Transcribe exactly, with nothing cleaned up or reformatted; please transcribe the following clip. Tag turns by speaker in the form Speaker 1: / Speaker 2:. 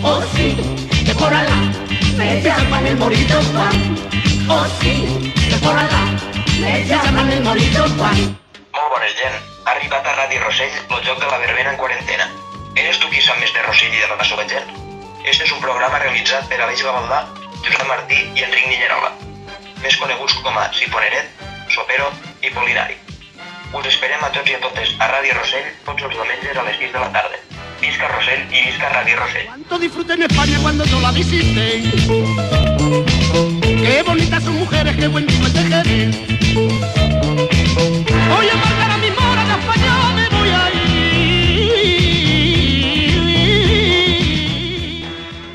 Speaker 1: Oh sí, que por Alá me llaman el Morito Juan. Oh sí, que por Alá me llaman el Morito Juan.
Speaker 2: Molt bona gent, ha arribat a Ràdio Rossell el joc de la verbena en quarantena. Eres tu qui sap més de Rossell i de la seva gent? Este és un programa realitzat per Aleix Gavaldà, Josep Martí i Enric Niñerola, més coneguts com a Siponeret, Sopero i Polinari. Us esperem a tots i a totes a Ràdio Rossell tots els diumenges a les sis de la tarda. Visca Rossell i visca Ràdio Rossell.
Speaker 1: Cuánto disfruté en España cuando yo la visité. Qué bonitas son mujeres, qué buen vino el de Jerez.